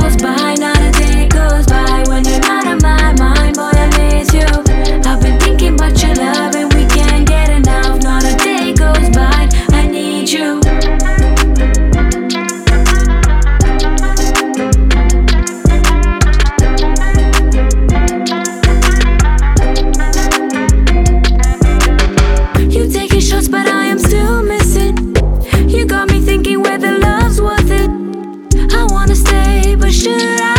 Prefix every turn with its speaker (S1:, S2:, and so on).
S1: goes by, not a day goes by when you're not on my mind. Boy, I miss you. I've been thinking about your love and we can't get enough. Not a day goes by, I need you. You taking shots, but I am still missing. You got me thinking whether love's worth it. I wanna stay, but should I?